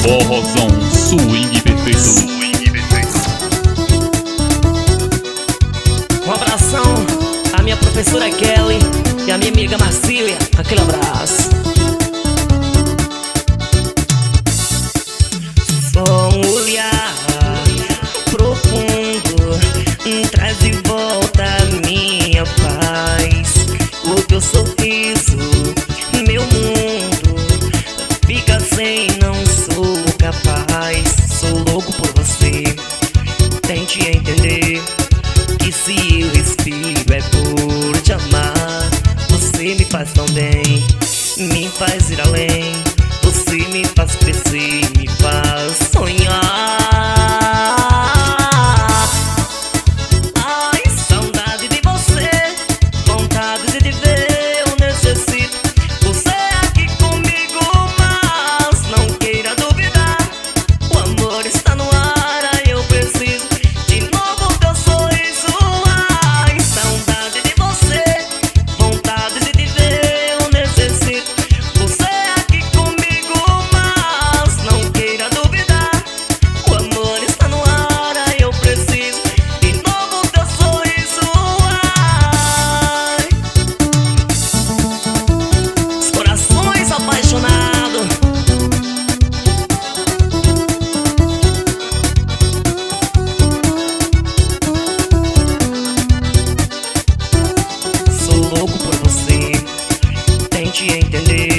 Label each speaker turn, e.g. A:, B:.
A: Forrozão, swing perfeito.
B: Um abração à minha professora Kelly e à minha amiga Marcília. Aquele abraço. Só um olhar profundo traz de volta a minha paz. O teu sorriso, meu mundo fica sem, não sou capaz. Sou louco por você, tente entender que se eu respiro é por te amar. Você me faz tão bem, me faz ir além. Você me faz crescer, me faz sonhar. Ai, saudade de você, vontade de te ver, eu necessito você aqui comigo, mas não queira duvidar. O amor está no ar, ai, eu preciso de novo teu sorriso. Ai, saudade de você, vontade de te ver, eu necessito você aqui comigo, mas não queira duvidar. O amor está no ar, ai, eu preciso de novo teu sorriso. Ai, os corações apaixonados. Sou louco por você, tente entender